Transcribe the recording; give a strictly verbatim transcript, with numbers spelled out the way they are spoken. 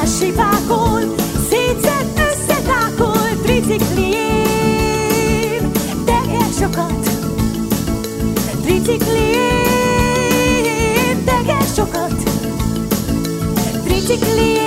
sipákol, szétszed, összetákol, tricikliém, teker sokat. Tricikliém, teker sokat. Tricikliém.